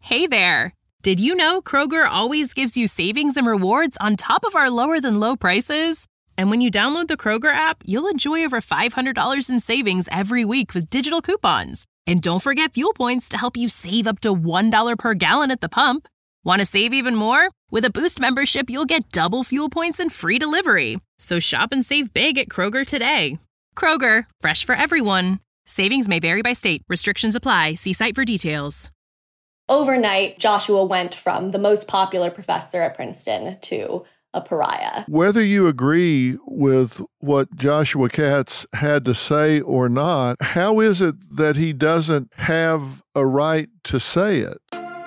Hey there! Did you know Kroger always gives you savings and rewards on top of our lower-than-low prices? And when you download the Kroger app, you'll enjoy over $500 in savings every week with digital coupons. And don't forget fuel points to help you save up to $1 per gallon at the pump. Want to save even more? With a Boost membership, you'll get double fuel points and free delivery. So shop and save big at Kroger today. Kroger, fresh for everyone. Savings may vary by state. Restrictions apply. See site for details. Overnight, Joshua went from the most popular professor at Princeton to a pariah. Whether you agree with what Joshua Katz had to say or not, how is it that he doesn't have a right to say it?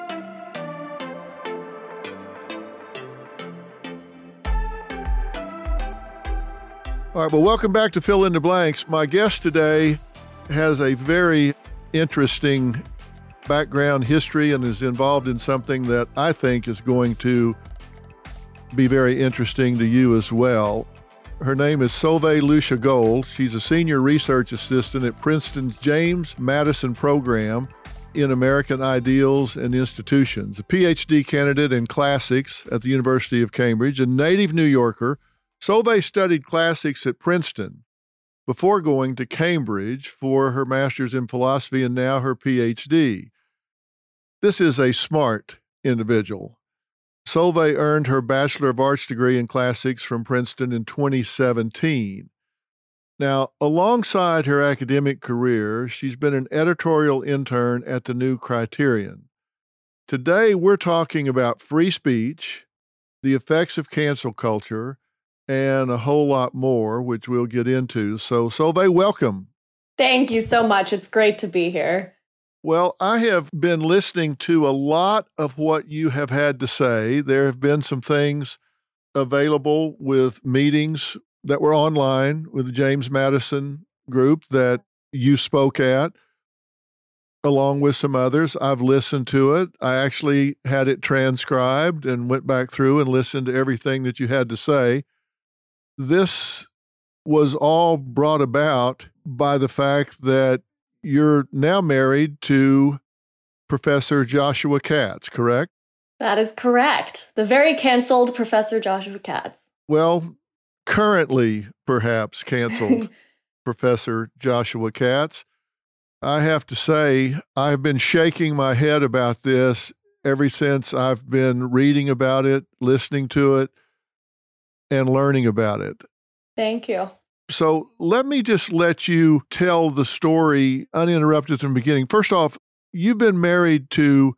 All right, well, welcome back to Fill in the Blanks. My guest today has a very interesting background history and is involved in something that I think is going to be very interesting to you as well. Her name is Solveig Lucia Gold. She's a senior research assistant at Princeton's James Madison program in American Ideals and Institutions, a PhD candidate in classics at the University of Cambridge, a native New Yorker. Solveig studied classics at Princeton before going to Cambridge for her master's in philosophy and now her PhD. This is a smart individual. Solveig earned her Bachelor of Arts degree in classics from Princeton in 2017. Now, alongside her academic career, she's been an editorial intern at the New Criterion. Today, we're talking about free speech, the effects of cancel culture, and a whole lot more, which we'll get into. So, Solveig, welcome. Thank you so much. It's great to be here. Well, I have been listening to a lot of what you have had to say. There have been some things available with meetings that were online with the James Madison group that you spoke at, along with some others. I've listened to it. I actually had it transcribed and went back through and listened to everything that you had to say. This was all brought about by the fact that you're now married to Professor Joshua Katz, correct? That is correct. The very canceled Professor Joshua Katz. Well, currently perhaps canceled Professor Joshua Katz. I have to say, I've been shaking my head about this ever since I've been reading about it, listening to it, and learning about it. Thank you. So let me just let you tell the story uninterrupted from the beginning. First off, you've been married to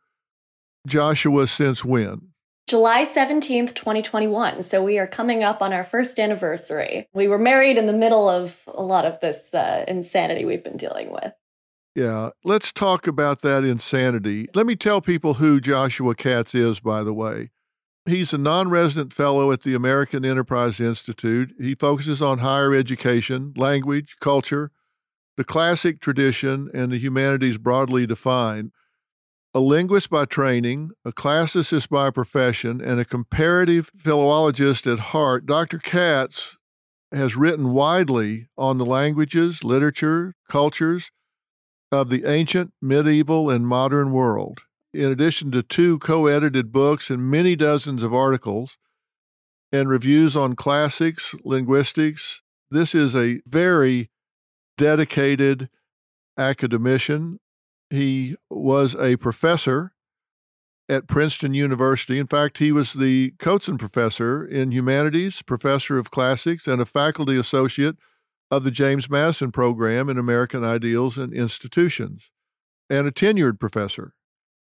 Joshua since when? July 17th, 2021. So we are coming up on our first anniversary. We were married in the middle of a lot of this insanity we've been dealing with. Yeah, let's talk about that insanity. Let me tell people who Joshua Katz is, by the way. He's a non-resident fellow at the American Enterprise Institute. He focuses on higher education, language, culture, the classic tradition, and the humanities broadly defined. A linguist by training, a classicist by profession, and a comparative philologist at heart, Dr. Katz has written widely on the languages, literature, cultures of the ancient, medieval, and modern world. In addition to 2 co-edited books and many dozens of articles and reviews on classics, linguistics, this is a very dedicated academician. He was a professor at Princeton University. In fact, he was the Coates Professor in Humanities, Professor of Classics, and a faculty associate of the James Madison Program in American Ideals and Institutions, and a tenured professor.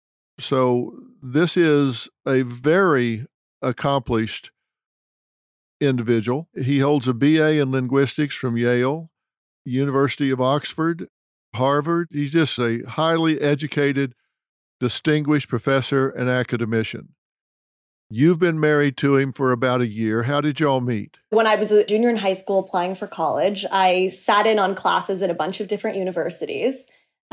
So this is a very accomplished individual. He holds a BA in linguistics from Yale, University of Oxford, Harvard. He's just a highly educated, distinguished professor and academician. You've been married to him for about a year. How did y'all meet? When I was a junior in high school applying for college, I sat in on classes at a bunch of different universities,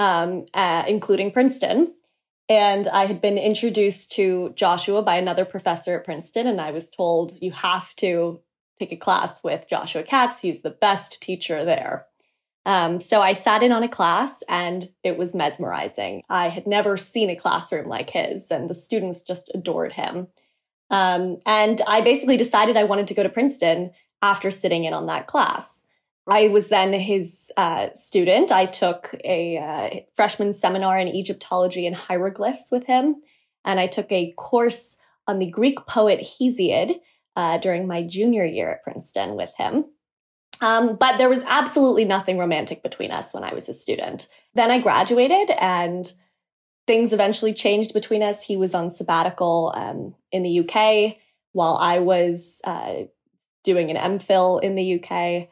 including Princeton. And I had been introduced to Joshua by another professor at Princeton, and I was told, you have to take a class with Joshua Katz. He's the best teacher there. So I sat in on a class and it was mesmerizing. I had never seen a classroom like his, and the students just adored him. And I basically decided I wanted to go to Princeton after sitting in on that class. I was then his student. I took a freshman seminar in Egyptology and hieroglyphs with him, and I took a course on the Greek poet Hesiod during my junior year at Princeton with him. But there was absolutely nothing romantic between us when I was a student. Then I graduated and things eventually changed between us. He was on sabbatical in the UK while I was doing an MPhil in the UK.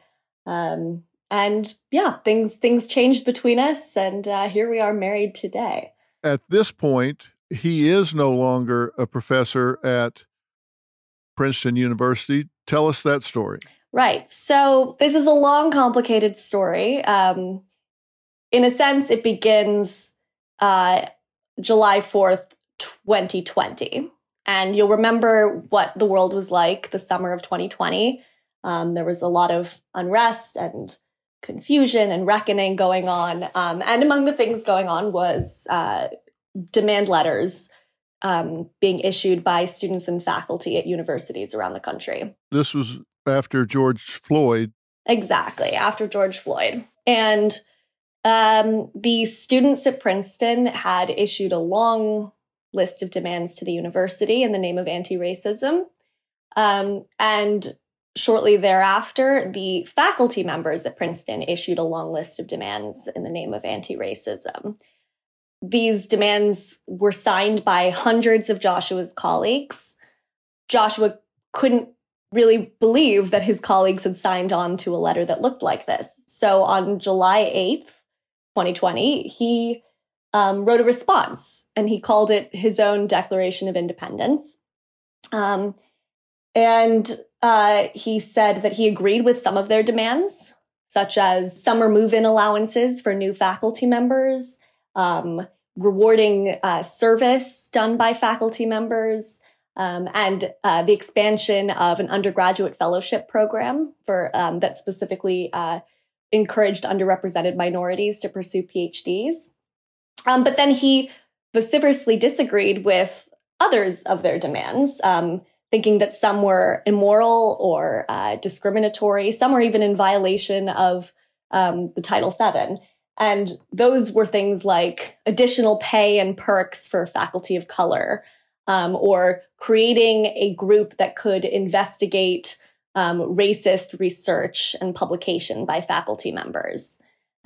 And yeah, things changed between us, and here we are married today. At this point, he is no longer a professor at Princeton University. Tell us that story. Right. So this is a long, complicated story. In a sense, it begins July 4th, 2020. And you'll remember what the world was like the summer of 2020. There was a lot of unrest and confusion and reckoning going on. And among the things going on was demand letters being issued by students and faculty at universities around the country. This was after George Floyd. Exactly, after George Floyd. And the students at Princeton had issued a long list of demands to the university in the name of anti-racism. And shortly thereafter, the faculty members at Princeton issued a long list of demands in the name of anti-racism. These demands were signed by hundreds of Joshua's colleagues. Joshua couldn't really believe that his colleagues had signed on to a letter that looked like this. So on July 8th, 2020, he wrote a response, and he called it his own Declaration of Independence. And he said that he agreed with some of their demands, such as summer move-in allowances for new faculty members, rewarding service done by faculty members, and the expansion of an undergraduate fellowship program for that specifically encouraged underrepresented minorities to pursue PhDs. But then he vociferously disagreed with others of their demands, thinking that some were immoral or discriminatory, some were even in violation of the Title VII. And those were things like additional pay and perks for faculty of color, or creating a group that could investigate racist research and publication by faculty members.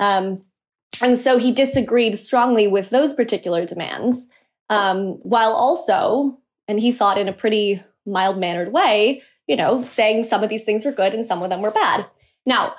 And so he disagreed strongly with those particular demands, while also, and he thought in a pretty mild-mannered way, saying some of these things are good and some of them were bad. Now,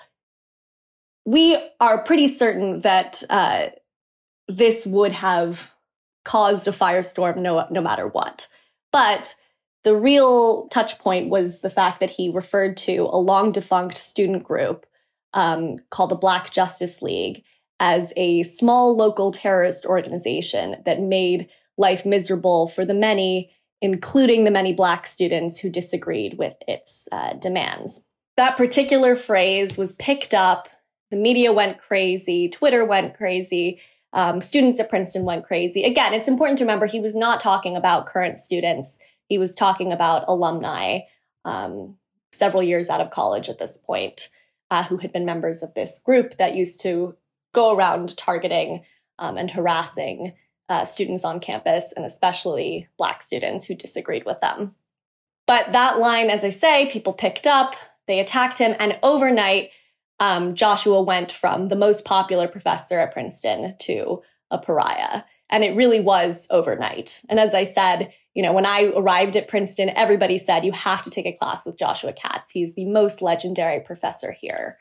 we are pretty certain that this would have caused a firestorm no matter what. But the real touch point was the fact that he referred to a long-defunct student group called the Black Justice League as a small local terrorist organization that made life miserable for the many, including the many Black students who disagreed with its demands. That particular phrase was picked up. The media went crazy. Twitter went crazy. Students at Princeton went crazy. Again, it's important to remember he was not talking about current students. He was talking about alumni, several years out of college at this point, who had been members of this group that used to go around targeting and harassing students on campus, and especially Black students who disagreed with them. But that line, as I say, people picked up, they attacked him, and overnight, Joshua went from the most popular professor at Princeton to a pariah. And it really was overnight. And as I said, when I arrived at Princeton, everybody said, you have to take a class with Joshua Katz. He's the most legendary professor here.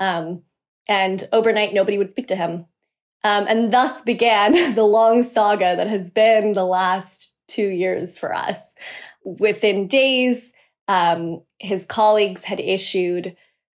And overnight, nobody would speak to him. And thus began the long saga that has been the last 2 years for us. Within days, his colleagues had issued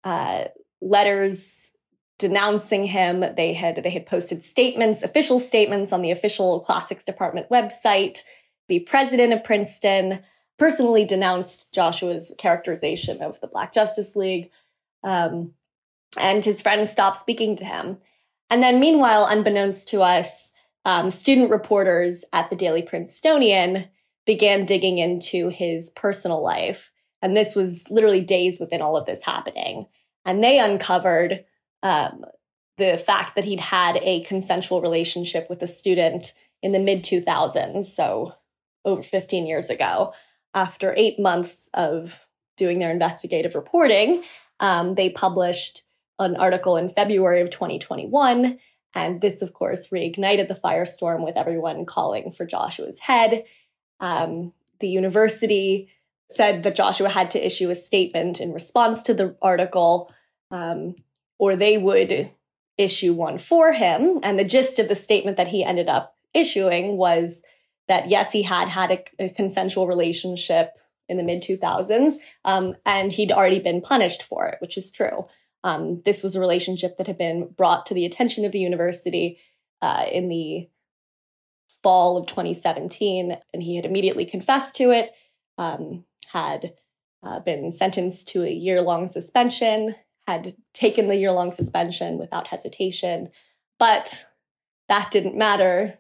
letters denouncing him. They had posted statements, official statements on the official classics department website. The president of Princeton personally denounced Joshua's characterization of the Black Justice League. and his friends stopped speaking to him. And then meanwhile, unbeknownst to us, student reporters at the Daily Princetonian began digging into his personal life. And this was literally days within all of this happening. And they uncovered the fact that he'd had a consensual relationship with a student in the mid-2000s, so over 15 years ago. After 8 months of doing their investigative reporting, they published an article in February of 2021. And this, of course, reignited the firestorm with everyone calling for Joshua's head. The university said that Joshua had to issue a statement in response to the article, or they would issue one for him. And the gist of the statement that he ended up issuing was that, yes, he had had a consensual relationship in the mid-2000s, and he'd already been punished for it, which is true. This was a relationship that had been brought to the attention of the university in the fall of 2017, and he had immediately confessed to it, had been sentenced to a year-long suspension, had taken the year-long suspension without hesitation. But that didn't matter,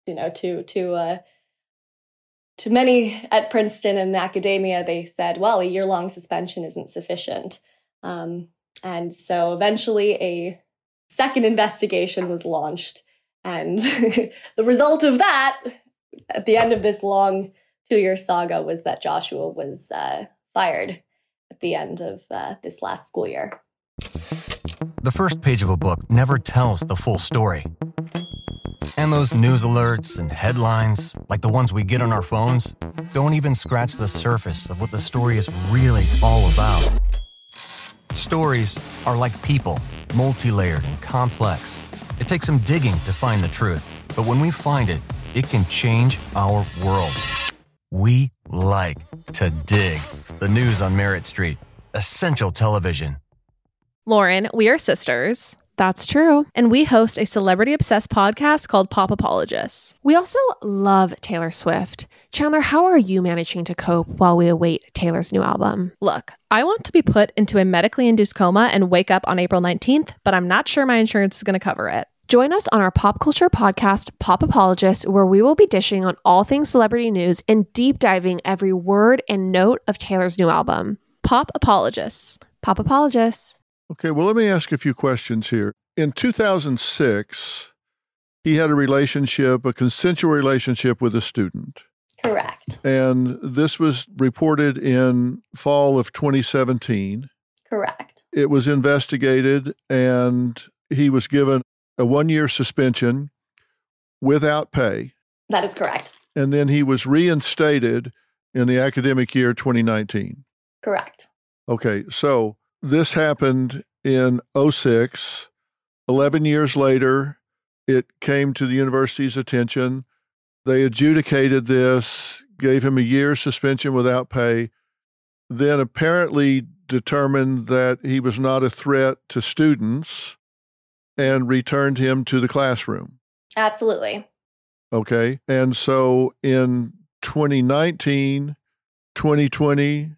to many at Princeton and academia. They said, well, a year-long suspension isn't sufficient. And so eventually a second investigation was launched. And the result of that, at the end of this long 2-year saga, was that Joshua was fired at the end of this last school year. The first page of a book never tells the full story. And those news alerts and headlines, like the ones we get on our phones, don't even scratch the surface of what the story is really all about. Stories are like people, multi-layered and complex. It takes some digging to find the truth, but when we find it, it can change our world. We like to dig. The news on Merritt Street. Essential television. Lauren, we are sisters. That's true. And we host a celebrity-obsessed podcast called Pop Apologists. We also love Taylor Swift. Chandler, how are you managing to cope while we await Taylor's new album? Look, I want to be put into a medically induced coma and wake up on April 19th, but I'm not sure my insurance is going to cover it. Join us on our pop culture podcast, Pop Apologists, where we will be dishing on all things celebrity news and deep diving every word and note of Taylor's new album. Pop Apologists. Pop Apologists. Okay, well, let me ask a few questions here. In 2006, he had a consensual relationship with a student. Correct. And this was reported in fall of 2017. Correct. It was investigated, and he was given a 1-year suspension without pay. That is correct. And then he was reinstated in the academic year 2019. Correct. Okay, so this happened in 2006. 11 years later, it came to the university's attention. They adjudicated this, gave him a year's suspension without pay, then apparently determined that he was not a threat to students and returned him to the classroom. Absolutely. Okay. And so in 2019, 2020,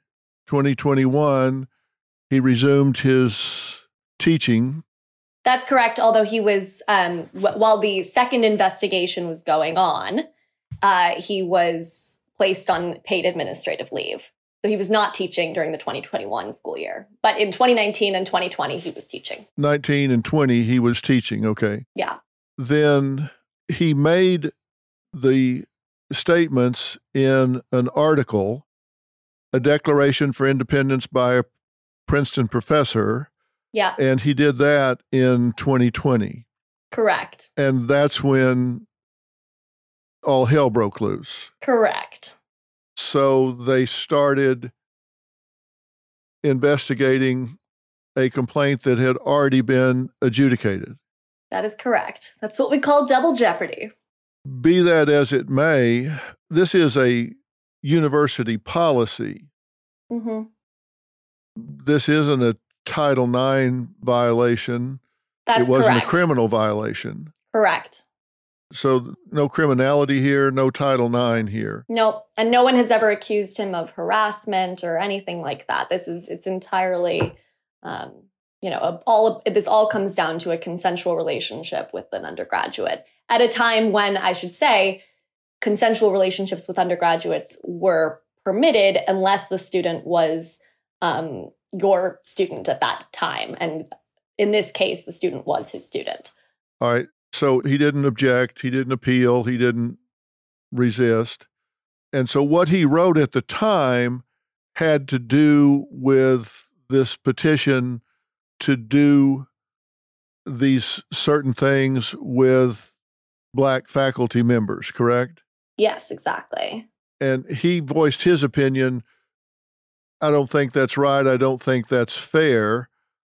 2021, he resumed his teaching. That's correct. Although he was, while the second investigation was going on, he was placed on paid administrative leave. So he was not teaching during the 2021 school year. But in 2019 and 2020, he was teaching. 19 and 20, he was teaching. Okay. Yeah. Then he made the statements in an article, A Declaration for Independence by a Princeton professor. Yeah. And he did that in 2020. Correct. And that's when all hell broke loose. Correct. So they started investigating a complaint that had already been adjudicated. That is correct. That's what we call double jeopardy. Be that as it may, this is a university policy. Mm-hmm. This isn't a Title IX violation. That's It wasn't correct. a criminal violation. Correct. So no criminality here, no Title IX here. Nope. And no one has ever accused him of harassment or anything like that. It's entirely this all comes down to a consensual relationship with an undergraduate at a time when, I should say, consensual relationships with undergraduates were permitted unless the student was your student at that time. And in this case, the student was his student. All right. So he didn't object. He didn't appeal. He didn't resist. And so what he wrote at the time had to do with this petition to do these certain things with Black faculty members, correct? Yes, exactly. And he voiced his opinion. I don't think that's right. I don't think that's fair.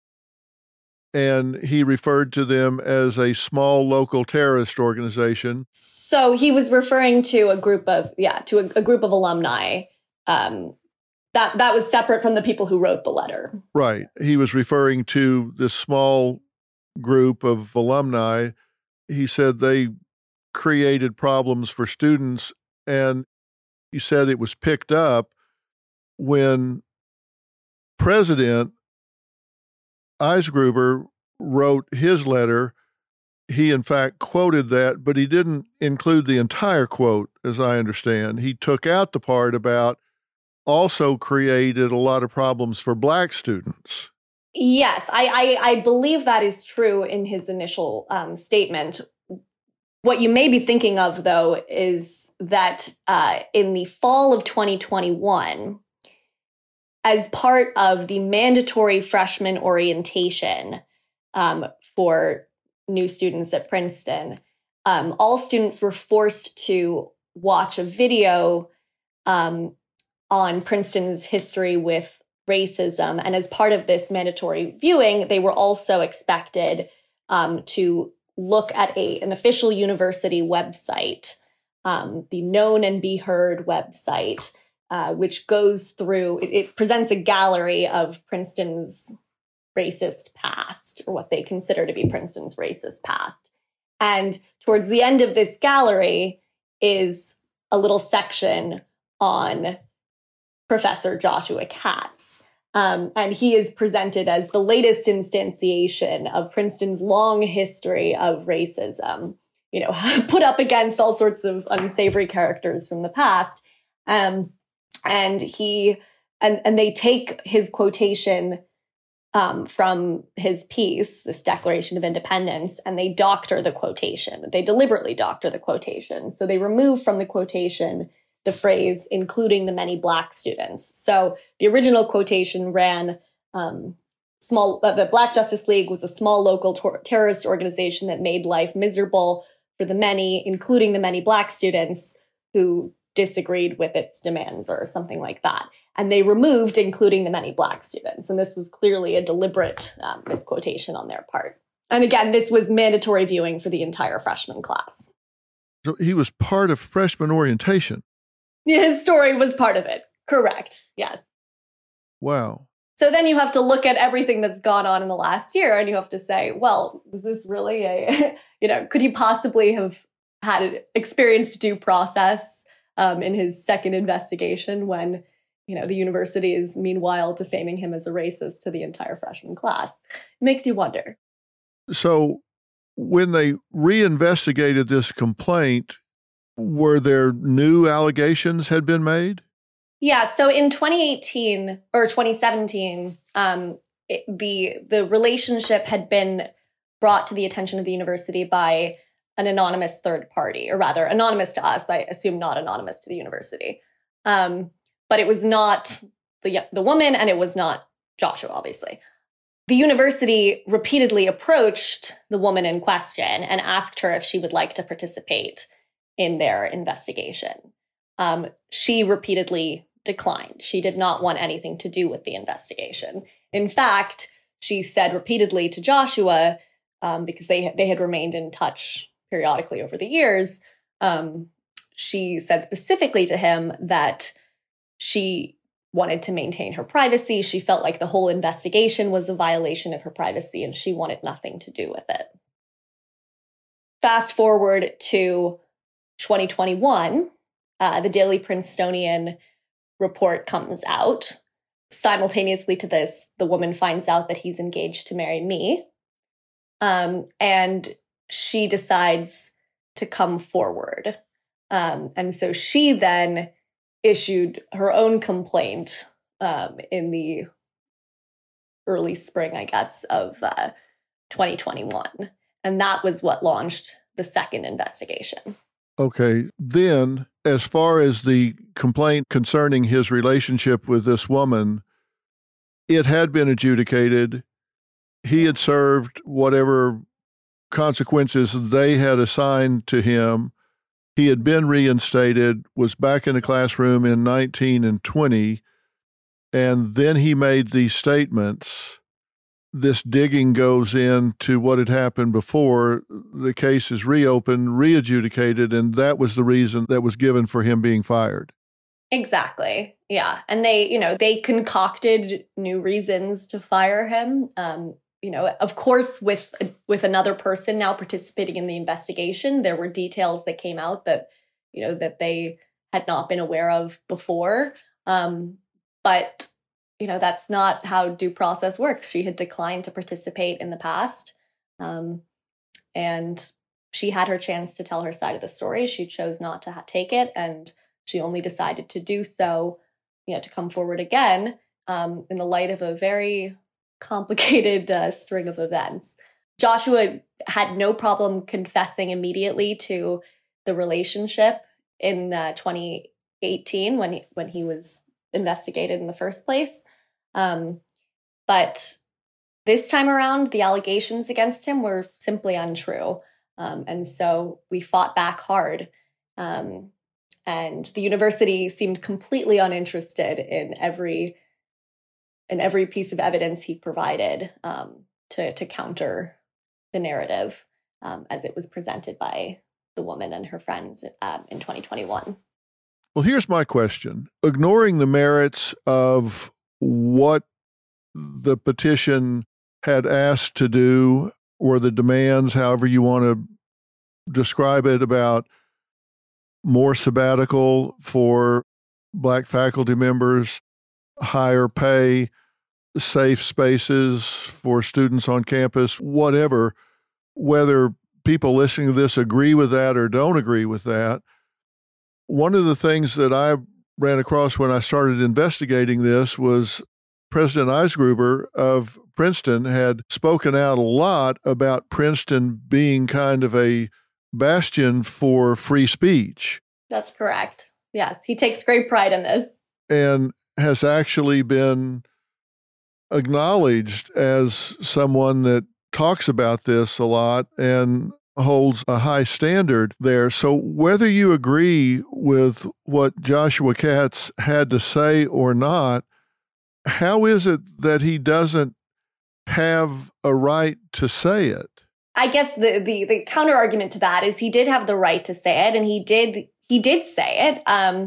And he referred to them as a small local terrorist organization. So he was referring to a group of a group of alumni that was separate from the people who wrote the letter. Right. He was referring to this small group of alumni. He said they created problems for students, and he said it was picked up when President Eisgruber wrote his letter. He, in fact, quoted that, but he didn't include the entire quote, as I understand. He took out the part about also created a lot of problems for Black students. Yes, I believe that is true in his initial statement. What you may be thinking of, though, is that in the fall of 2021, as part of the mandatory freshman orientation for new students at Princeton, all students were forced to watch a video on Princeton's history with racism. And as part of this mandatory viewing, they were also expected to look at an official university website, the Known and Be Heard website, which goes through, it presents a gallery of Princeton's racist past, or what they consider to be Princeton's racist past. And towards the end of this gallery is a little section on Professor Joshua Katz. And he is presented as the latest instantiation of Princeton's long history of racism, put up against all sorts of unsavory characters from the past. And they take his quotation from his piece, this Declaration of Independence, and they doctor the quotation. They deliberately doctor the quotation. So they remove from the quotation the phrase, including the many Black students. So the original quotation ran, the Black Justice League was a small local terrorist organization that made life miserable for the many, including the many Black students who disagreed with its demands, or something like that. And they removed including the many Black students. And this was clearly a deliberate misquotation on their part. And again, this was mandatory viewing for the entire freshman class. So he was part of freshman orientation. His story was part of it. Correct. Yes. Wow. So then you have to look at everything that's gone on in the last year, and you have to say, well, was this really could he possibly have experienced due process in his second investigation when, the university is meanwhile defaming him as a racist to the entire freshman class? It makes you wonder. So when they reinvestigated this complaint, were there new allegations had been made? Yeah. So in 2018 or 2017, the relationship had been brought to the attention of the university by an anonymous third party, or rather anonymous to us, I assume not anonymous to the university. But it was not the woman, and it was not Joshua, obviously. The university repeatedly approached the woman in question and asked her if she would like to participate in their investigation. She repeatedly declined. She did not want anything to do with the investigation. In fact, she said repeatedly to Joshua, because they had remained in touch periodically over the years, she said specifically to him that she wanted to maintain her privacy. She felt like the whole investigation was a violation of her privacy, and she wanted nothing to do with it. Fast forward to 2021, the Daily Princetonian report comes out simultaneously to this, the woman finds out that he's engaged to marry me. And she decides to come forward. And so she then issued her own complaint in the early spring, I guess, of 2021. And that was what launched the second investigation. Okay. Then, as far as the complaint concerning his relationship with this woman, it had been adjudicated. He had served whatever consequences they had assigned to him. He had been reinstated, was back in the classroom in 19 and 20, and then he made these statements. This digging goes into what had happened before. The case is reopened, re-adjudicated, and that was the reason that was given for him being fired. Exactly. Yeah. And they concocted new reasons to fire him. Of course, with another person now participating in the investigation, there were details that came out that, that they had not been aware of before. But that's not how due process works. She had declined to participate in the past. And she had her chance to tell her side of the story. She chose not to take it. And she only decided to do so, to come forward again in the light of a very complicated string of events. Joshua had no problem confessing immediately to the relationship in 2018 when he was investigated in the first place. But this time around, the allegations against him were simply untrue. And so we fought back hard. And the university seemed completely uninterested in every piece of evidence he provided to counter the narrative as it was presented by the woman and her friends in 2021. Well, here's my question. Ignoring the merits of what the petition had asked to do, or the demands, however you want to describe it, about more sabbatical for Black faculty members, higher pay, safe spaces for students on campus, whatever, whether people listening to this agree with that or don't agree with that. One of the things that I ran across when I started investigating this was President Eisgruber of Princeton had spoken out a lot about Princeton being kind of a bastion for free speech. That's correct. Yes, he takes great pride in this. And has actually been acknowledged as someone that talks about this a lot and holds a high standard there. So whether you agree with what Joshua Katz had to say or not, how is it that he doesn't have a right to say it? I guess the counter argument to that is he did have the right to say it, and he did say it.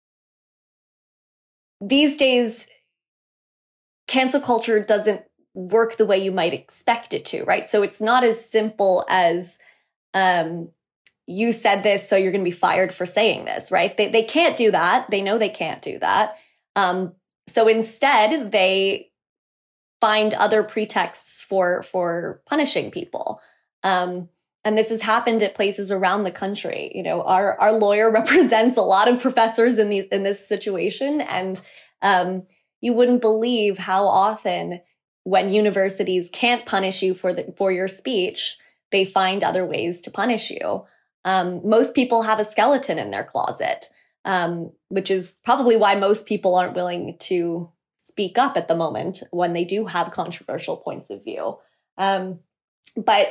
These days, cancel culture doesn't work the way you might expect it to, right? So it's not as simple as you said this, so you're going to be fired for saying this, right? They can't do that. They know they can't do that. So instead, they find other pretexts for punishing people. And this has happened at places around the country. Our lawyer represents a lot of professors in this situation, and you wouldn't believe how often, when universities can't punish you for your speech, they find other ways to punish you. Most people have a skeleton in their closet, which is probably why most people aren't willing to speak up at the moment when they do have controversial points of view. But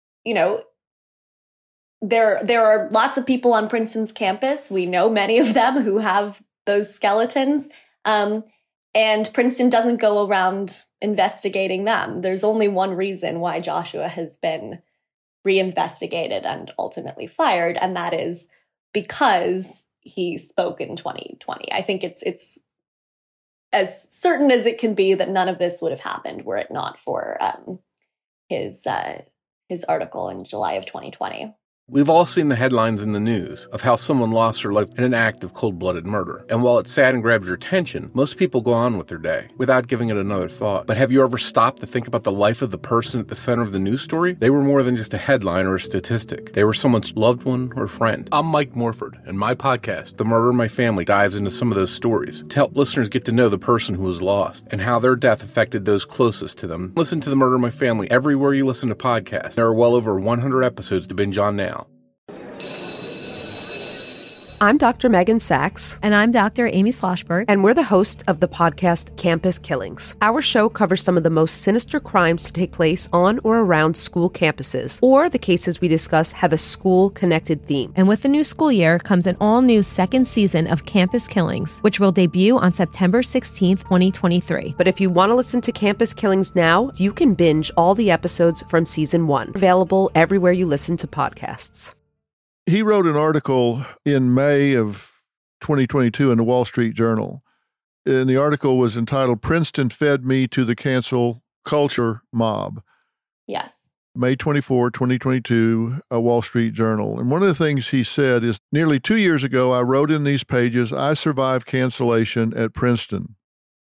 there are lots of people on Princeton's campus. We know many of them who have those skeletons. And Princeton doesn't go around investigating them. There's only one reason why Joshua has been reinvestigated and ultimately fired, and that is because he spoke in 2020. I think it's as certain as it can be that none of this would have happened were it not for his article in July of 2020. We've all seen the headlines in the news of how someone lost their life in an act of cold-blooded murder. And while it's sad and grabs your attention, most people go on with their day without giving it another thought. But have you ever stopped to think about the life of the person at the center of the news story? They were more than just a headline or a statistic. They were someone's loved one or friend. I'm Mike Morford, and my podcast, The Murder in My Family, dives into some of those stories to help listeners get to know the person who was lost and how their death affected those closest to them. Listen to The Murder in My Family everywhere you listen to podcasts. There are well over 100 episodes to binge on now. I'm Dr. Megan Sachs. And I'm Dr. Amy Schlossberg. And we're the host of the podcast Campus Killings. Our show covers some of the most sinister crimes to take place on or around school campuses, or the cases we discuss have a school-connected theme. And with the new school year comes an all-new second season of Campus Killings, which will debut on September 16th, 2023. But if you want to listen to Campus Killings now, you can binge all the episodes from season 1, available everywhere you listen to podcasts. He wrote an article in May of 2022 in the Wall Street Journal. And the article was entitled, "Princeton Fed Me to the Cancel Culture Mob." Yes. May 24, 2022, a Wall Street Journal. And one of the things he said is, nearly 2 years ago, I wrote in these pages, I survived cancellation at Princeton.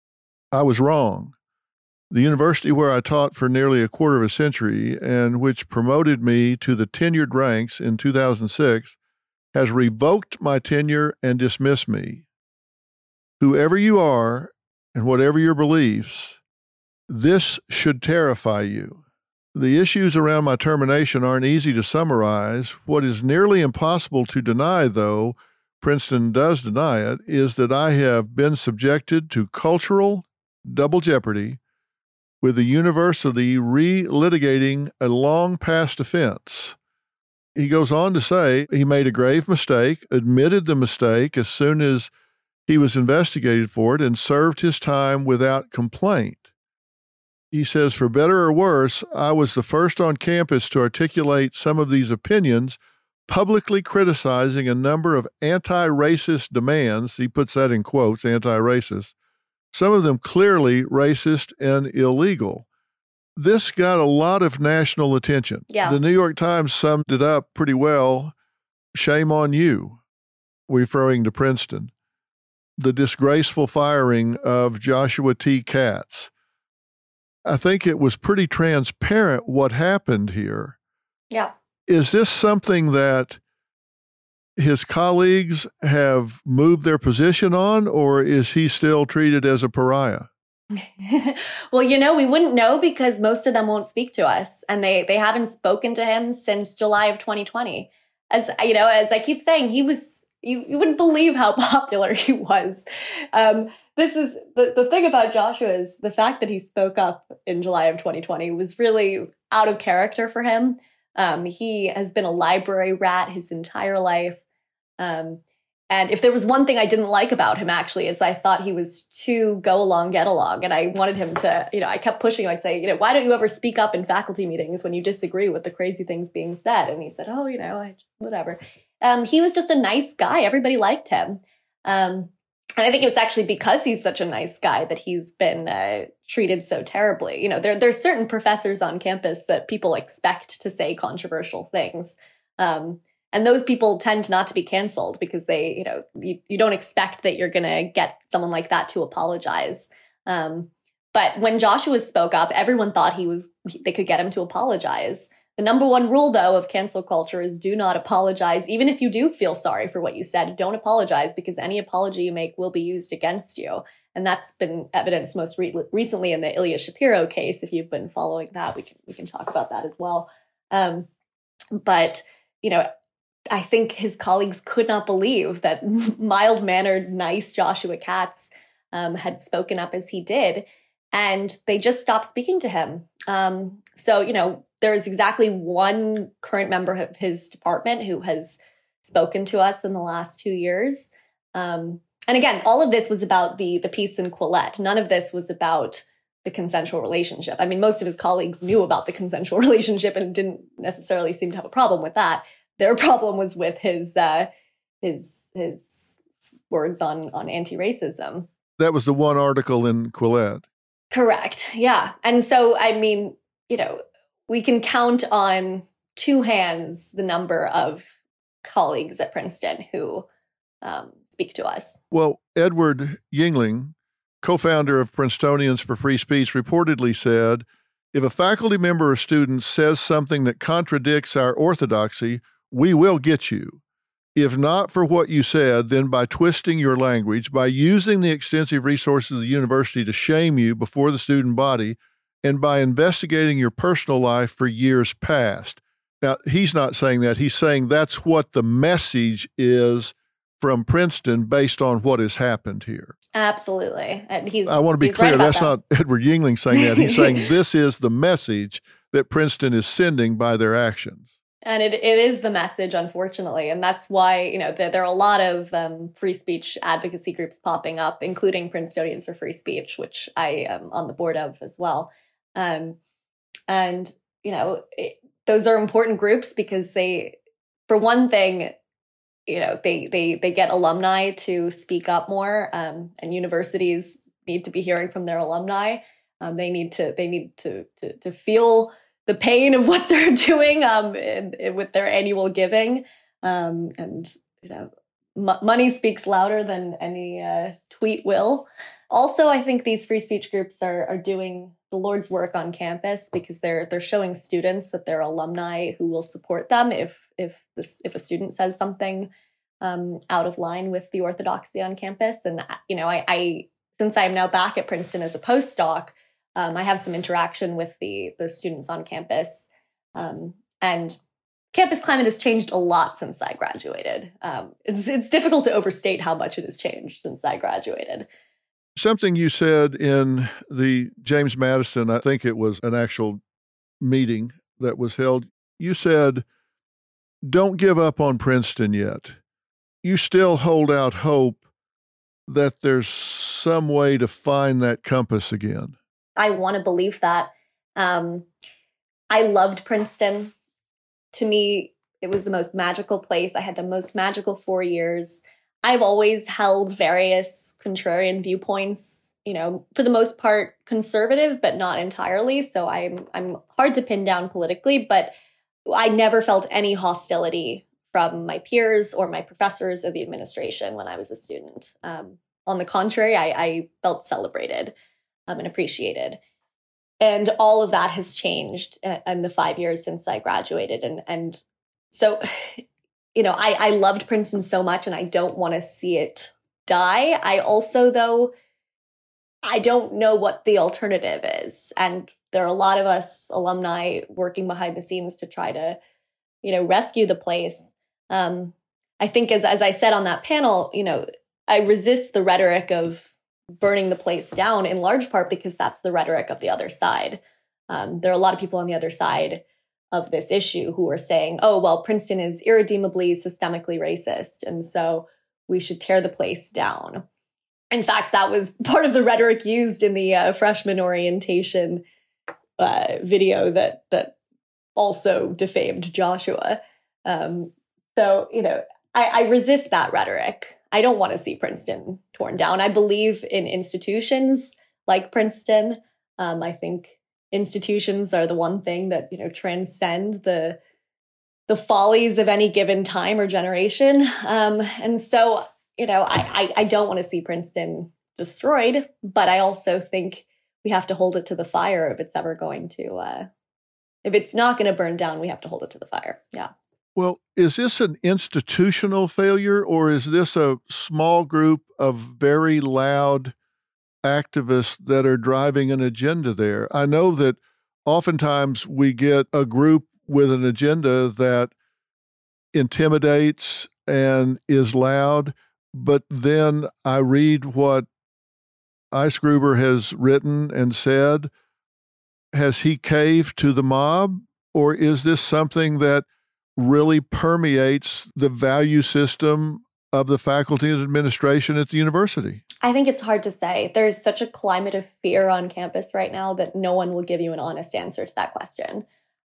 I was wrong. The university where I taught for nearly a quarter of a century and which promoted me to the tenured ranks in 2006 has revoked my tenure and dismissed me. Whoever you are and whatever your beliefs, this should terrify you. The issues around my termination aren't easy to summarize. What is nearly impossible to deny, though Princeton does deny it, is that I have been subjected to cultural double jeopardy, with the university re-litigating a long-past offense. He goes on to say he made a grave mistake, admitted the mistake as soon as he was investigated for it, and served his time without complaint. He says, for better or worse, I was the first on campus to articulate some of these opinions, publicly criticizing a number of anti-racist demands. He puts that in quotes, anti-racist. Some of them clearly racist and illegal. This got a lot of national attention. Yeah. The New York Times summed it up pretty well. Shame on you, referring to Princeton. The disgraceful firing of Joshua T. Katz. I think it was pretty transparent what happened here. Yeah. Is this something that his colleagues have moved their position on, or is he still treated as a pariah? Well, we wouldn't know because most of them won't speak to us, and they haven't spoken to him since July of 2020. As I keep saying, he was, you wouldn't believe how popular he was. This is the thing about Joshua is the fact that he spoke up in July of 2020 was really out of character for him. He has been a library rat his entire life. And if there was one thing I didn't like about him, actually, it's I thought he was too go along, get along. And I wanted him to, I kept pushing him. I'd say, why don't you ever speak up in faculty meetings when you disagree with the crazy things being said? And he said, whatever. He was just a nice guy. Everybody liked him. And I think it's actually because he's such a nice guy that he's been treated so terribly. There's certain professors on campus that people expect to say controversial things. And those people tend not to be canceled because they, you don't expect that you're going to get someone like that to apologize. But when Joshua spoke up, everyone thought they could get him to apologize. The number one rule, though, of cancel culture is do not apologize. Even if you do feel sorry for what you said, don't apologize because any apology you make will be used against you. And that's been evidenced most recently in the Ilya Shapiro case. If you've been following that, we can talk about that as well. But I think his colleagues could not believe that mild-mannered, nice Joshua Katz had spoken up as he did, and they just stopped speaking to him. So, there's exactly one current member of his department who has spoken to us in the last 2 years. And again, all of this was about the piece in Quillette. None of this was about the consensual relationship. I mean, most of his colleagues knew about the consensual relationship and didn't necessarily seem to have a problem with that. Their problem was with his words on anti-racism. That was the one article in Quillette. Correct. Yeah. And so, I mean, we can count on two hands the number of colleagues at Princeton who speak to us. Well, Edward Yingling, co-founder of Princetonians for Free Speech, reportedly said, if a faculty member or student says something that contradicts our orthodoxy, we will get you. If not for what you said, then by twisting your language, by using the extensive resources of the university to shame you before the student body, and by investigating your personal life for years past. Now, he's not saying that. He's saying that's what the message is from Princeton based on what has happened here. Absolutely. And I want to be clear, that's not Edward Yingling saying that. He's saying this is the message that Princeton is sending by their actions. And it is the message, unfortunately. And that's why, there are a lot of free speech advocacy groups popping up, including Princetonians for Free Speech, which I am on the board of as well. Those are important groups because they, for one thing, they get alumni to speak up more, and universities need to be hearing from their alumni. They need to feel the pain of what they're doing with their annual giving. Money speaks louder than any tweet will. Also, I think these free speech groups are doing the Lord's work on campus because they're showing students that they're alumni who will support them if a student says something out of line with the orthodoxy on campus. And I since I'm now back at Princeton as a postdoc, I have some interaction with the students on campus, and campus climate has changed a lot since I graduated. It's difficult to overstate how much it has changed since I graduated. Something you said in the James Madison, I think it was an actual meeting that was held. You said, don't give up on Princeton yet. You still hold out hope that there's some way to find that compass again. I want to believe that. I loved Princeton. To me, it was the most magical place. I had the most magical 4 years. I've always held various contrarian viewpoints, for the most part conservative, but not entirely. So I'm hard to pin down politically, but I never felt any hostility from my peers or my professors or the administration when I was a student. On the contrary, I felt celebrated and appreciated. And all of that has changed in the 5 years since I graduated. And so, I loved Princeton so much and I don't want to see it die. I also, though, I don't know what the alternative is. And there are a lot of us alumni working behind the scenes to try to, rescue the place. I think as I said on that panel, I resist the rhetoric of burning the place down in large part because that's the rhetoric of the other side. There are a lot of people on the other side of this issue who are saying, oh, well, Princeton is irredeemably systemically racist, and so we should tear the place down. In fact, that was part of the rhetoric used in the freshman orientation video that also defamed Joshua. I resist that rhetoric. I don't want to see Princeton torn down. I believe in institutions like Princeton. I think institutions are the one thing that, transcend the follies of any given time or generation. And so, I don't want to see Princeton destroyed, but I also think we have to hold it to the fire if it's ever going to, if it's not going to burn down, we have to hold it to the fire. Yeah. Well, is this an institutional failure or is this a small group of very loud activists that are driving an agenda there? I know that oftentimes we get a group with an agenda that intimidates and is loud, but then I read what Eisgruber has written and said. Has he caved to the mob, or is this something that really permeates the value system of the faculty and administration at the university? I think it's hard to say. There's such a climate of fear on campus right now that no one will give you an honest answer to that question.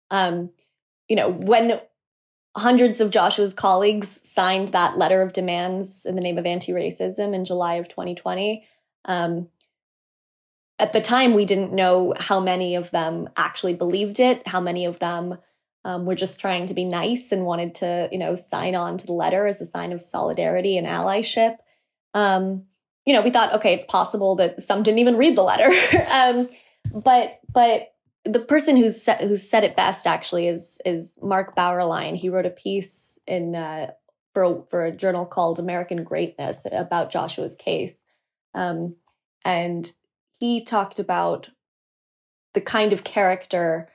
When hundreds of Joshua's colleagues signed that letter of demands in the name of anti-racism in July of 2020, at the time, we didn't know how many of them actually believed it, how many of them were just trying to be nice and wanted to, sign on to the letter as a sign of solidarity and allyship. We thought, okay, it's possible that some didn't even read the letter. But the person who's said it best actually is Mark Bauerlein. He wrote a piece for a journal called American Greatness about Joshua's case. And he talked about the kind of character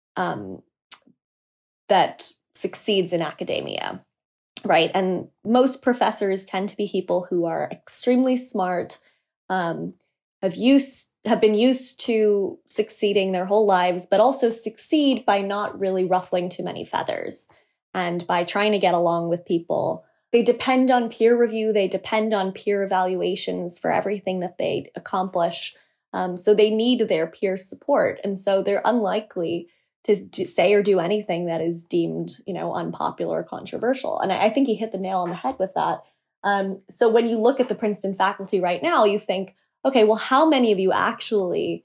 that succeeds in academia, right? And most professors tend to be people who are extremely smart, have been used to succeeding their whole lives, but also succeed by not really ruffling too many feathers and by trying to get along with people. They depend on peer review. They depend on peer evaluations for everything that they accomplish. So they need their peer support. And so they're unlikely to say or do anything that is deemed, unpopular or controversial. And I think he hit the nail on the head with that. So when you look at the Princeton faculty right now, you think, okay, well, how many of you actually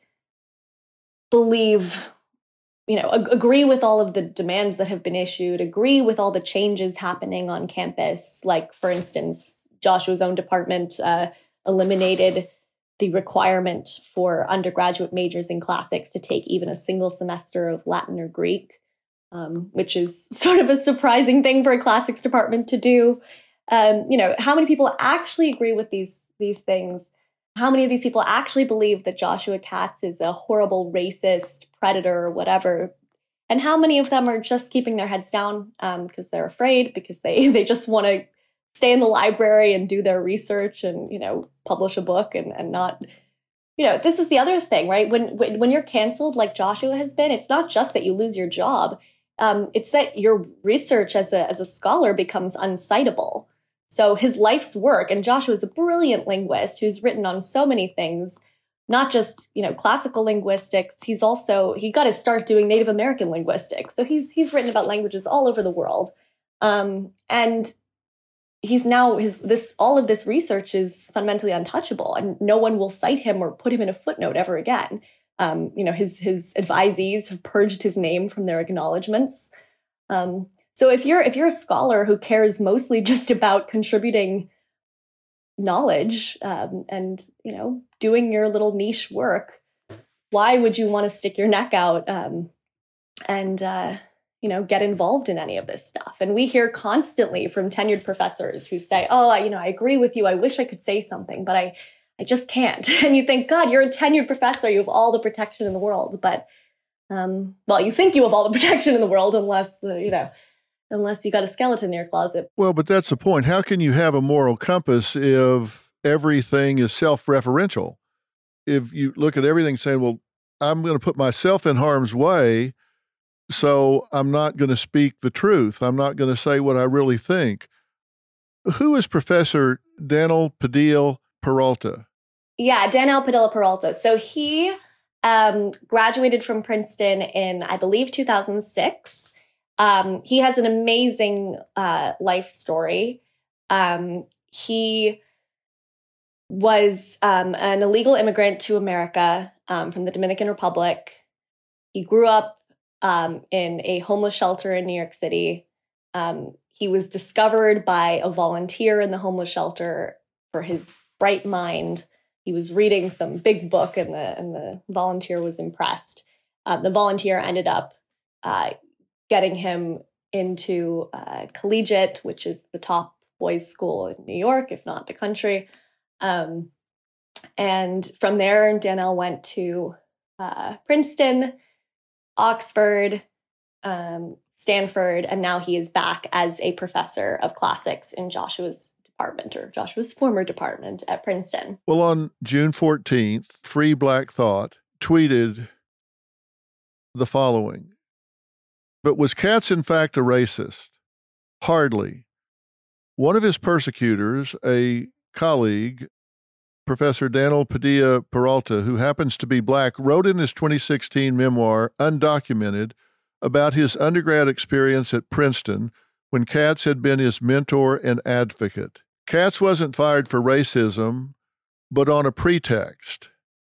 believe, agree with all of the demands that have been issued, agree with all the changes happening on campus? Like, for instance, Joshua's own department eliminated the requirement for undergraduate majors in classics to take even a single semester of Latin or Greek, which is sort of a surprising thing for a classics department to do. How many people actually agree with these things? How many of these people actually believe that Joshua Katz is a horrible racist predator or whatever? And how many of them are just keeping their heads down because they're afraid, because they just want to stay in the library and do their research and, publish a book and not, this is the other thing, right? When you're canceled like Joshua has been, it's not just that you lose your job. It's that your research as a scholar becomes uncitable. So his life's work, and Joshua is a brilliant linguist who's written on so many things, not just, classical linguistics. He got his start doing Native American linguistics. So he's written about languages all over the world. And he's now all of this research is fundamentally untouchable, and no one will cite him or put him in a footnote ever again. His advisees have purged his name from their acknowledgments. So if you're a scholar who cares mostly just about contributing knowledge and doing your little niche work, why would you want to stick your neck out and get involved in any of this stuff? And we hear constantly from tenured professors who say, oh, I agree with you. I wish I could say something, but I just can't. And you think, God, you're a tenured professor. You have all the protection in the world. But, you think you have all the protection in the world unless you got a skeleton in your closet. Well, but that's the point. How can you have a moral compass if everything is self-referential? If you look at everything saying, well, I'm going to put myself in harm's way, so I'm not going to speak the truth. I'm not going to say what I really think. Who is Professor Daniel Padilla Peralta? Yeah, Daniel Padilla Peralta. So he graduated from Princeton in, I believe, 2006. He has an amazing life story. He was an illegal immigrant to America from the Dominican Republic. He grew up in a homeless shelter in New York City. He was discovered by a volunteer in the homeless shelter for his bright mind. He was reading some big book, and the volunteer was impressed. The volunteer ended up getting him into collegiate, which is the top boys' school in New York, if not the country. And from there, Daniel went to Princeton, Oxford, Stanford, and now he is back as a professor of classics in Joshua's department, or Joshua's former department at Princeton. Well, on June 14th, Free Black Thought tweeted the following: "But was Katz in fact a racist? Hardly. One of his persecutors, a colleague, Professor Daniel Padilla Peralta, who happens to be black, wrote in his 2016 memoir, Undocumented, about his undergrad experience at Princeton when Katz had been his mentor and advocate. Katz wasn't fired for racism, but on a pretext.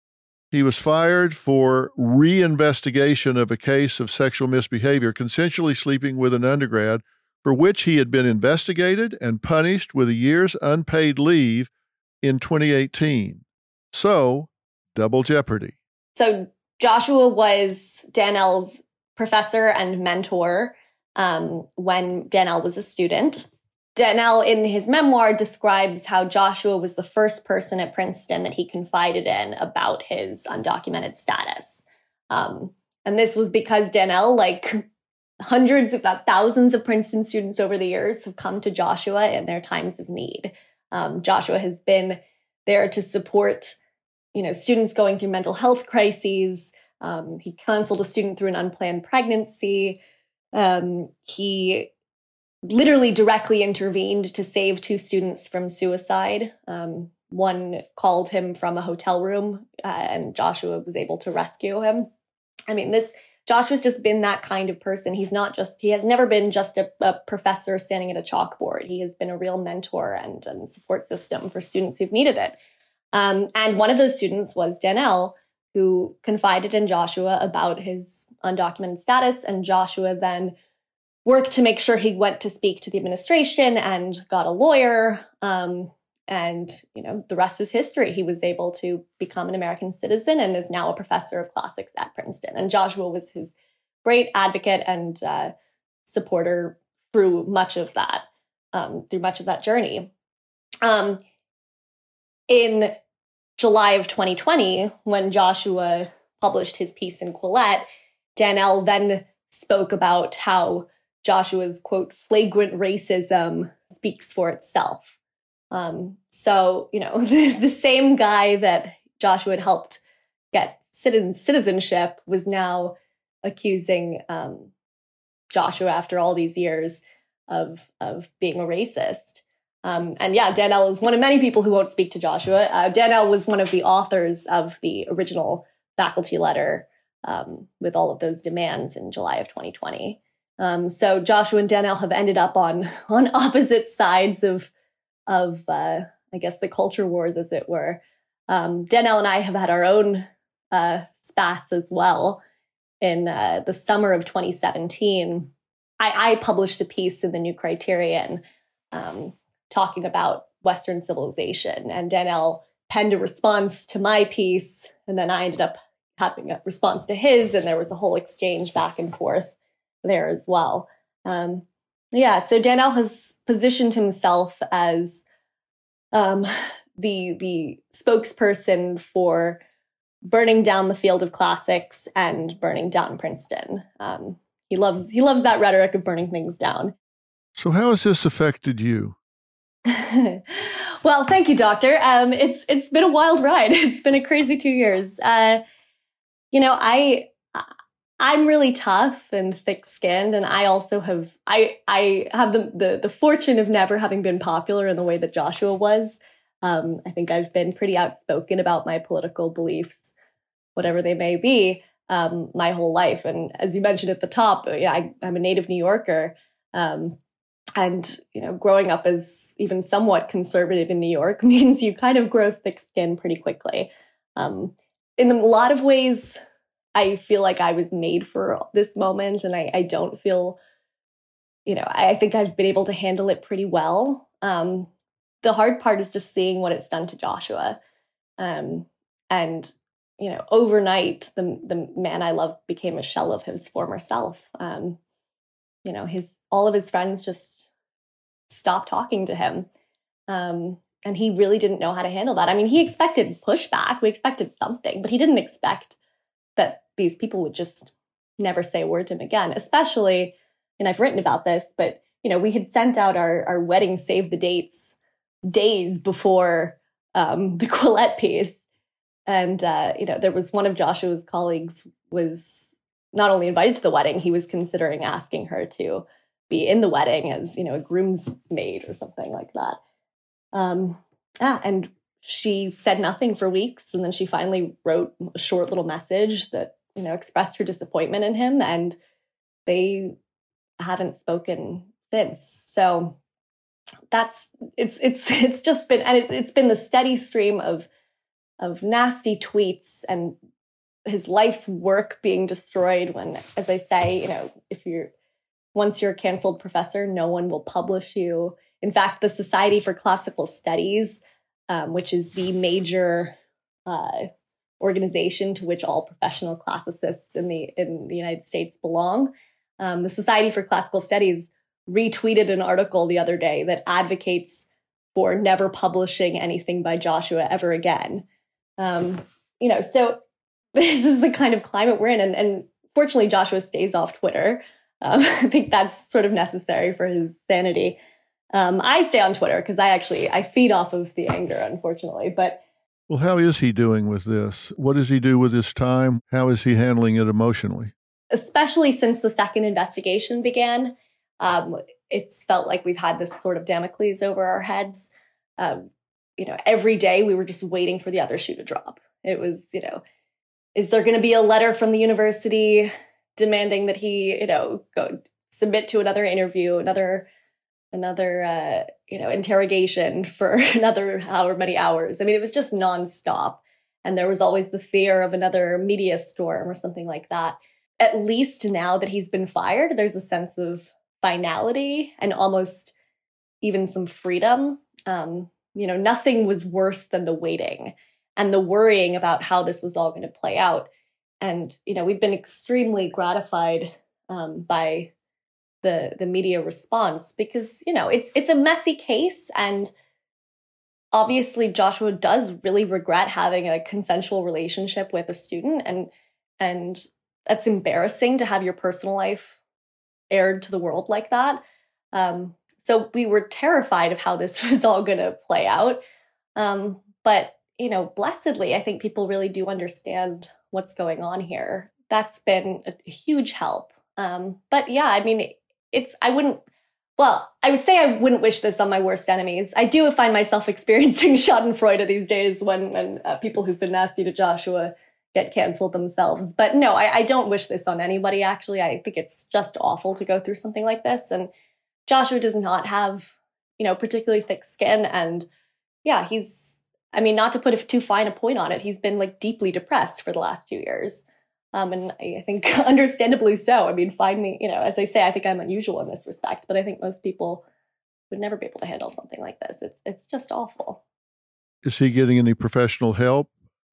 He was fired for reinvestigation of a case of sexual misbehavior, consensually sleeping with an undergrad, for which he had been investigated and punished with a year's unpaid leave in 2018. So, double jeopardy. So Joshua was Danelle's professor and mentor when Danelle was a student. Danelle, in his memoir, describes how Joshua was the first person at Princeton that he confided in about his undocumented status. And this was because Danelle, like hundreds, if not thousands of Princeton students over the years, have come to Joshua in their times of need. Joshua has been there to support, students going through mental health crises. He counseled a student through an unplanned pregnancy. He literally directly intervened to save 2 students from suicide. One called him from a hotel room, and Joshua was able to rescue him. I mean, Joshua's just been that kind of person. He has never been just a professor standing at a chalkboard. He has been a real mentor and support system for students who've needed it. And one of those students was Danelle, who confided in Joshua about his undocumented status, and Joshua then worked to make sure he went to speak to the administration and got a lawyer. And, the rest is history. He was able to become an American citizen and is now a professor of classics at Princeton. And Joshua was his great advocate and supporter through much of that journey. In July of 2020, when Joshua published his piece in Quillette, Danelle then spoke about how Joshua's, quote, flagrant racism speaks for itself. So, the same guy that Joshua had helped get citizenship was now accusing Joshua after all these years of being a racist. Danelle is one of many people who won't speak to Joshua. Danelle was one of the authors of the original faculty letter with all of those demands in July of 2020. So Joshua and Danelle have ended up on opposite sides of I guess, the culture wars, as it were. Danelle and I have had our own spats as well. In the summer of 2017, I published a piece in the New Criterion talking about Western civilization, and Danelle penned a response to my piece, and then I ended up having a response to his, and there was a whole exchange back and forth there as well. So Danelle has positioned himself as the spokesperson for burning down the field of classics and burning down Princeton. He loves that rhetoric of burning things down. So how has this affected you? Well, thank you, Doctor. It's been a wild ride. It's been a crazy 2 years. I'm really tough and thick-skinned, and I also have I have the fortune of never having been popular in the way that Joshua was. I think I've been pretty outspoken about my political beliefs, whatever they may be, my whole life. And as you mentioned at the top, I'm a native New Yorker, and growing up as even somewhat conservative in New York means you kind of grow thick skin pretty quickly. In a lot of ways, I feel like I was made for this moment, and I don't feel, I think I've been able to handle it pretty well. The hard part is just seeing what it's done to Joshua. Overnight, the man I love became a shell of his former self. All of his friends just stopped talking to him. And he really didn't know how to handle that. I mean, he expected pushback. We expected something, but he didn't expect that these people would just never say a word to him again, especially, and I've written about this, but, we had sent out our wedding save the dates days before the Quillette piece. And, there was one of Joshua's colleagues was not only invited to the wedding, he was considering asking her to be in the wedding as, a groomsmaid or something like that. And she said nothing for weeks. And then she finally wrote a short little message that, expressed her disappointment in him. And they haven't spoken since. So it's just been, and it's been the steady stream of nasty tweets and his life's work being destroyed when, as I say, once you're a canceled professor, no one will publish you. In fact, the Society for Classical Studies, which is the major organization to which all professional classicists in the United States belong, the Society for Classical Studies retweeted an article the other day that advocates for never publishing anything by Joshua ever again. So this is the kind of climate we're in. And fortunately, Joshua stays off Twitter. I think that's sort of necessary for his sanity. I stay on Twitter because I feed off of the anger, unfortunately. But well, how is he doing with this? What does he do with his time? How is he handling it emotionally? Especially since the second investigation began, it's felt like we've had this sort of Damocles over our heads. Every day we were just waiting for the other shoe to drop. It was, is there going to be a letter from the university demanding that he, go submit to another interview, another interrogation for another however many hours? I mean, it was just nonstop. And there was always the fear of another media storm or something like that. At least now that he's been fired, there's a sense of finality and almost even some freedom. Nothing was worse than the waiting and the worrying about how this was all going to play out. And, we've been extremely gratified by the media response because, it's a messy case. And obviously Joshua does really regret having a consensual relationship with a student. And that's embarrassing to have your personal life aired to the world like that. So we were terrified of how this was all going to play out. But, blessedly, I think people really do understand what's going on here. That's been a huge help. But yeah, I mean, I would say I wouldn't wish this on my worst enemies. I do find myself experiencing schadenfreude these days when people who've been nasty to Joshua get canceled themselves. But no, I don't wish this on anybody, actually. I think it's just awful to go through something like this. And Joshua does not have, particularly thick skin. And yeah, not to put too fine a point on it, he's been deeply depressed for the last few years. And I think understandably so. I mean, find me, as I say, I think I'm unusual in this respect, but I think most people would never be able to handle something like this. It's just awful. Is he getting any professional help?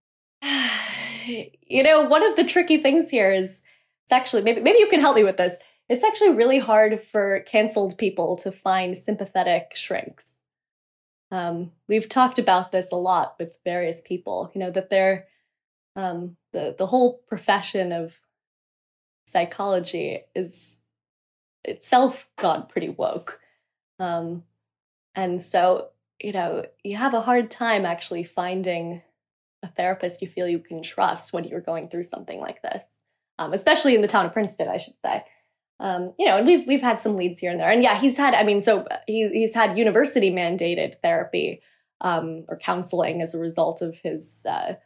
One of the tricky things here is it's actually, maybe you can help me with this. It's actually really hard for canceled people to find sympathetic shrinks. We've talked about this a lot with various people, that they're, the whole profession of psychology is itself gone pretty woke. And so, you have a hard time actually finding a therapist you feel you can trust when you're going through something like this, especially in the town of Princeton, I should say. And we've had some leads here and there. And yeah, he's had university mandated therapy or counseling as a result of his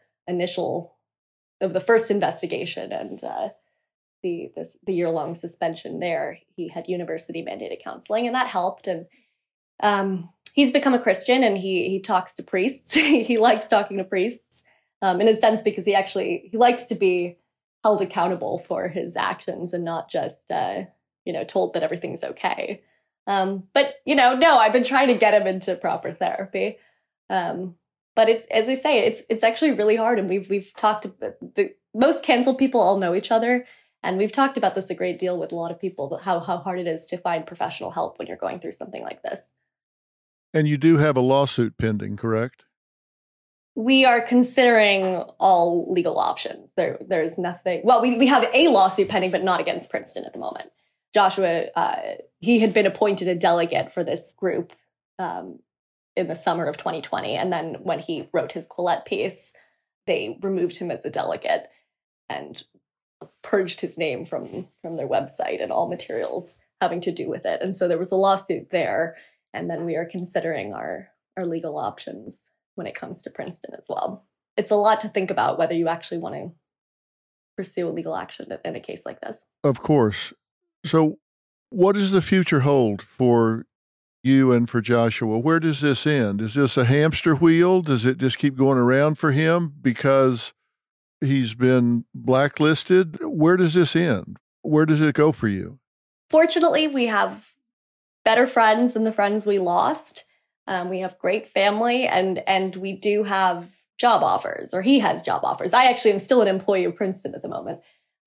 the first investigation and the year-long suspension there. He had university mandated counseling, and that helped. And he's become a Christian, and he talks to priests. He likes talking to priests in a sense because he likes to be held accountable for his actions and not just told that everything's okay. But no, I've been trying to get him into proper therapy. But it's, as I say, it's actually really hard. And we've talked about most canceled people all know each other. And we've talked about this a great deal with a lot of people, but how hard it is to find professional help when you're going through something like this. And you do have a lawsuit pending, correct? We are considering all legal options. There's nothing. Well, we have a lawsuit pending, but not against Princeton at the moment. Joshua, he had been appointed a delegate for this group in the summer of 2020. And then when he wrote his Quillette piece, they removed him as a delegate and purged his name from their website and all materials having to do with it. And so there was a lawsuit there. And then we are considering our legal options when it comes to Princeton as well. It's a lot to think about whether you actually want to pursue a legal action in a case like this. Of course. So what does the future hold for you and for Joshua? Where does this end? Is this a hamster wheel? Does it just keep going around for him because he's been blacklisted? Where does this end? Where does it go for you? Fortunately, we have better friends than the friends we lost. We have great family, and we do have job offers, or he has job offers. I actually am still an employee of Princeton at the moment.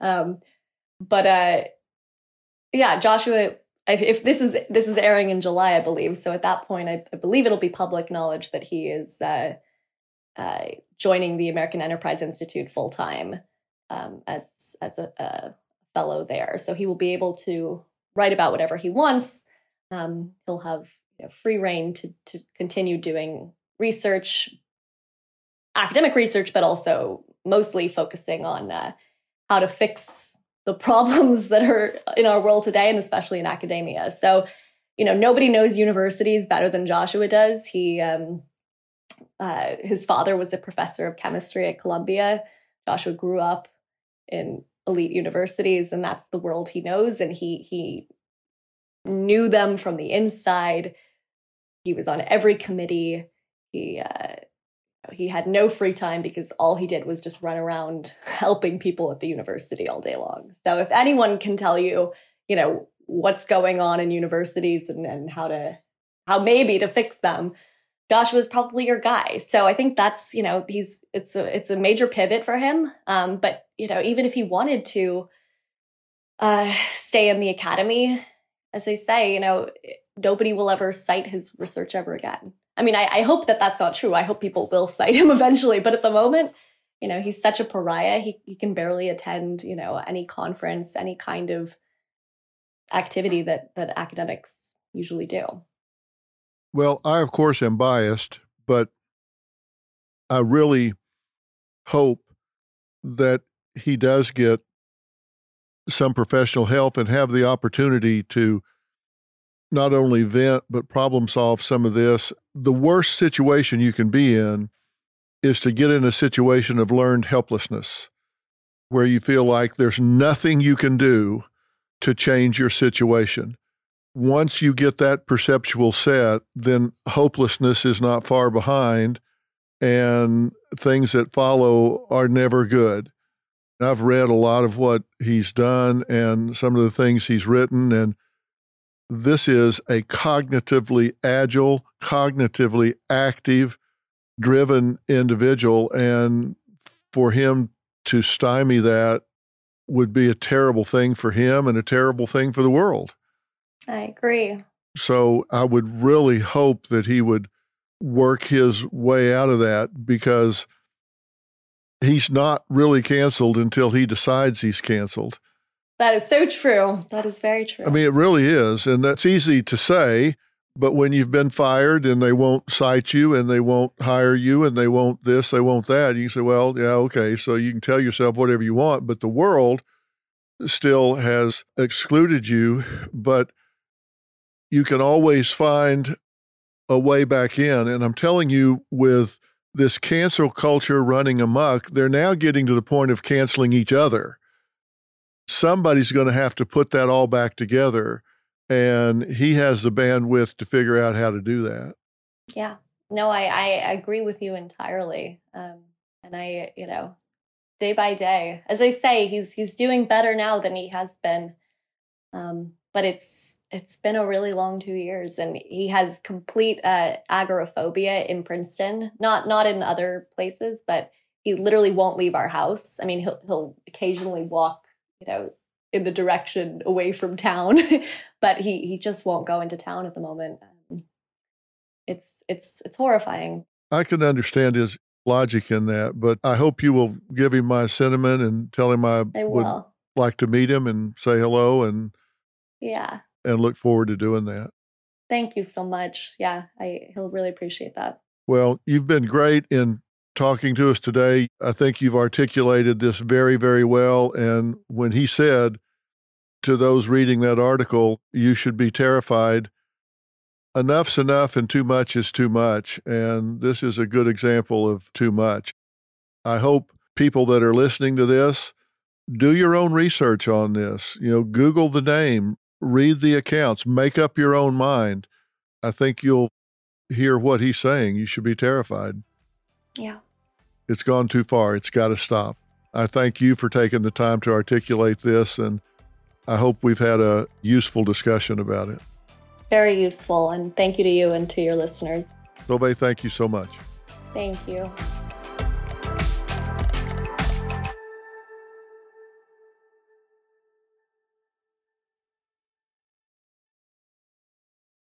Yeah, Joshua, if this is airing in July, I believe. So at that point, I believe it'll be public knowledge that he is joining the American Enterprise Institute full time as a fellow there. So he will be able to write about whatever he wants. He'll have free reign to continue doing research, academic research, but also mostly focusing on how to fix the problems that are in our world today, and especially in academia. So, nobody knows universities better than Joshua does. His father was a professor of chemistry at Columbia. Joshua grew up in elite universities, and that's the world he knows. And he knew them from the inside. He was on every committee. He had no free time because all he did was just run around helping people at the university all day long. So if anyone can tell you, what's going on in universities and how maybe to fix them, Joshua's probably your guy. So I think that's, it's a major pivot for him. But, even if he wanted to stay in the academy, as they say, nobody will ever cite his research ever again. I mean, I hope that that's not true. I hope people will cite him eventually. But at the moment, he's such a pariah. He can barely attend, any conference, any kind of activity that academics usually do. Well, I, of course, am biased, but I really hope that he does get some professional help and have the opportunity to not only vent, but problem solve some of this. The worst situation you can be in is to get in a situation of learned helplessness, where you feel like there's nothing you can do to change your situation. Once you get that perceptual set, then hopelessness is not far behind, and things that follow are never good. I've read a lot of what he's done and some of the things he's written, and this is a cognitively agile, cognitively active, driven individual, and for him to stymie that would be a terrible thing for him and a terrible thing for the world. I agree. So I would really hope that he would work his way out of that, because he's not really canceled until he decides he's canceled. That is so true. That is very true. I mean, it really is. And that's easy to say, but when you've been fired and they won't cite you and they won't hire you and they won't this, they won't that, you can say, well, yeah, okay. So you can tell yourself whatever you want, but the world still has excluded you, but you can always find a way back in. And I'm telling you, with this cancel culture running amok, they're now getting to the point of canceling each other. Somebody's going to have to put that all back together, and he has the bandwidth to figure out how to do that. Yeah. No, I agree with you entirely. And I, day by day, as I say, he's doing better now than he has been. But it's been a really long 2 years, and he has complete agoraphobia in Princeton, not in other places, but he literally won't leave our house. I mean, he'll occasionally walk, in the direction away from town, but he just won't go into town at the moment. It's horrifying. I can understand his logic in that, but I hope you will give him my sentiment and tell him I would like to meet him and say hello, and look forward to doing that. Thank you so much. Yeah, he'll really appreciate that. Well, you've been great in talking to us today. I think you've articulated this very, very well. And when he said to those reading that article, you should be terrified, enough's enough and too much is too much. And this is a good example of too much. I hope people that are listening to this, do your own research on this. Google the name, read the accounts, make up your own mind. I think you'll hear what he's saying. You should be terrified. Yeah. It's gone too far. It's got to stop. I thank you for taking the time to articulate this, and I hope we've had a useful discussion about it. Very useful, and thank you to you and to your listeners. Zobeh, thank you so much. Thank you.